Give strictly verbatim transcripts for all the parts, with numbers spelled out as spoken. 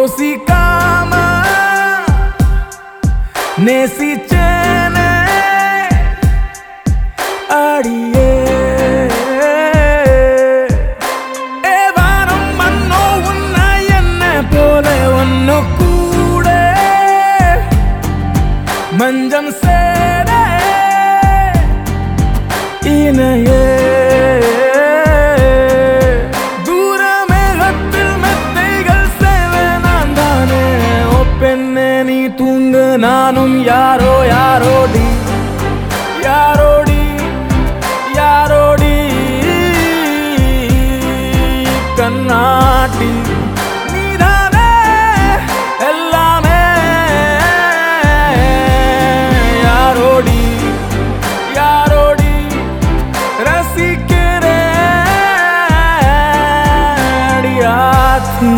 யோசிக்காம நேசிச்சேனே அடியே ஏ வானம் மண்ணோ உன்னை என்ன போல ஒன்னு கூட மஞ்சம் சேர இணையே நானும் யாரோ யாரோடி யாரோடி யாரோடி கண்ணாட்டி நீதானே எல்லாமே யாரோடி யாரோடி ரசிக்கிறேன் அடியாத்தி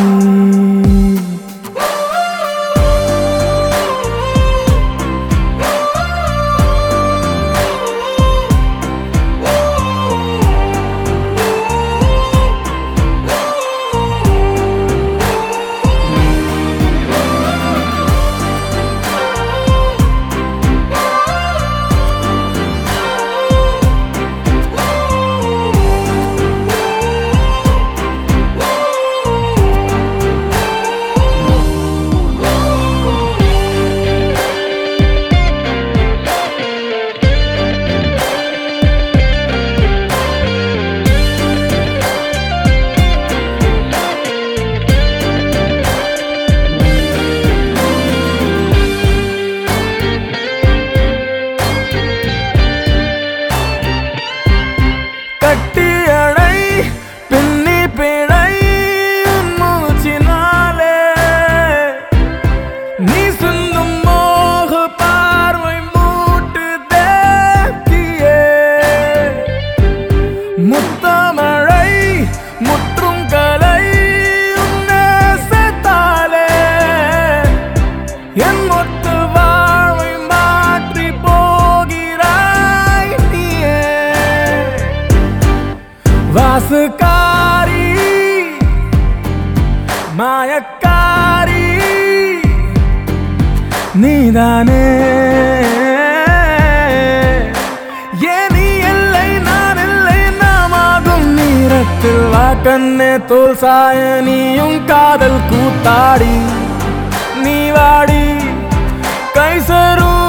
கட்டியடை பின்னி பிழை மூச்சினாலே நீ சுந்தும் மோக பார்வை மூட்டு தேக்கியே முத்தமழை முற்றும் கலை உன்னை சேர்த்தாலே என் மொத்த வாழ்வை மாற்றி போகிறாய் நீயே வாசுக்காரி மாயக்காரி நீதானே ஏன் நீ இல்லை நான் இல்லை நாமாகும் நீரத்தில் வாக்கண்ணே தோல் சாய நீயும் காதல் கூத்தாடி நீ வாடி கைசரும்